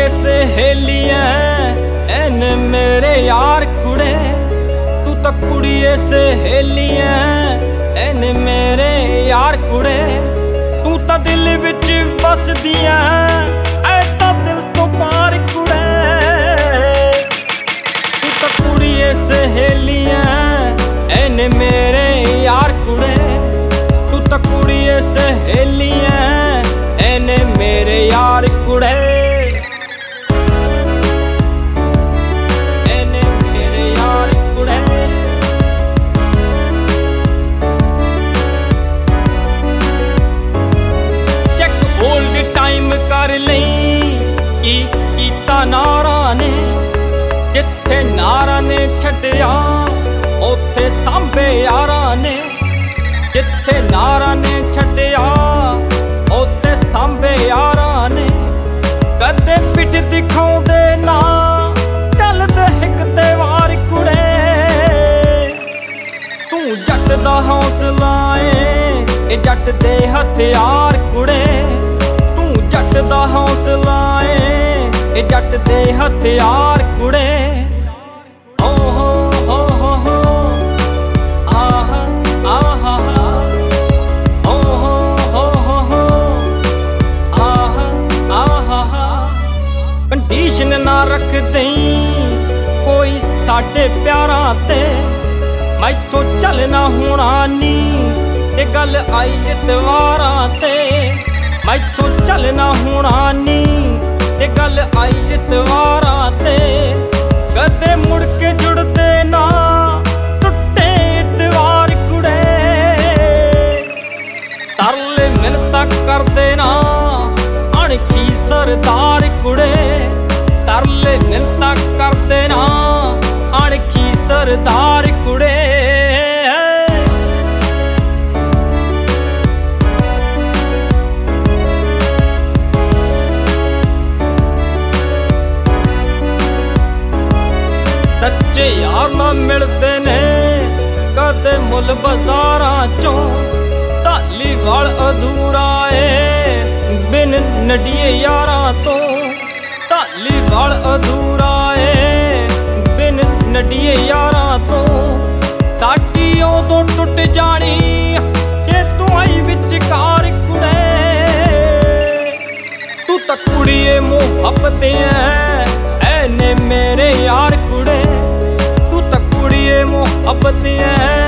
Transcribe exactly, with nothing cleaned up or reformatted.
कुड़िए सहेलियां एन मेरे यार कुड़े, तू तो कुड़िए सहेलियां एन मेरे यार कुड़े, तू तो दिल विच बसदियां ऐ तां दिल तो पार कुड़े, तू तो कुड़िए सहेलियां एन मेरे यार कुड़े, तू तो कुड़िए सहेलियां एन मेरे यार कुड़े, एन मेरे यार कुड़े। चेक ओल्ड टाइम कर लई की कीता नारा ने, जिथे नारा ने छड्डिया उत्थे सांभे यारां ने, जिथे नारा ने छड्डिया उत्थे सांभे यारां ने, कदे पिठ दिखाउंदे ना चलदे हिक ते वार कुड़े, तू जट दा हौसला ए ए जट दे हथियार कुड़े, तू जट दा हौसला ए ए जट दे हथियार कुड़े। कंडीशन ना रख दई कोई साडे प्यारां ते, मैथों चलना होना नी ये गल आई इतवारां ते, मैथों चलना होना नी ये गल आई इतवारां ते, कदे मुड़ के जुड़दे ना टुटे इतवार कुड़े, तरले मिन्नतां करदे ना अणखी सरदार कुड़े, तरले मिन्नतां करदे ना अणखी सरदार कुड़े। सच्चे यार ना मिलदे ने कदे मुल बाजारां चों, धालीवाल अधूरा ए बिन नडिये यारां तो, धालीवाल अधूरा ए बिन नडिये यारां तो, साडी उदों टुट जानी जे तू आई विचकार कुड़े, तू तां कुड़िए मुहब्बत ऐ ने मेरे यार कुड़े, तू तां कुड़िए मुहब्बत ऐ